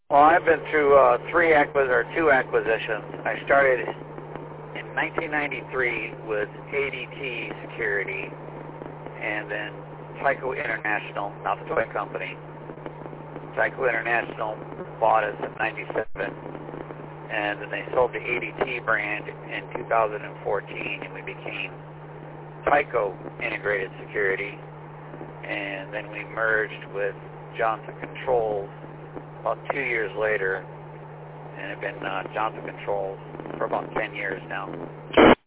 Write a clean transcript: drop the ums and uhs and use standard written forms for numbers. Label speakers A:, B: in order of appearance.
A: Well, I've been through two acquisitions. I started in 1993 with ADT Security, and then Tyco International, not the toy company. Tyco International bought us in 97, and then they sold the ADT brand in 2014, and we became Tyco Integrated Security, and then we merged with Johnson Controls about 2 years later, and have been Johnson Controls for about 10 years now.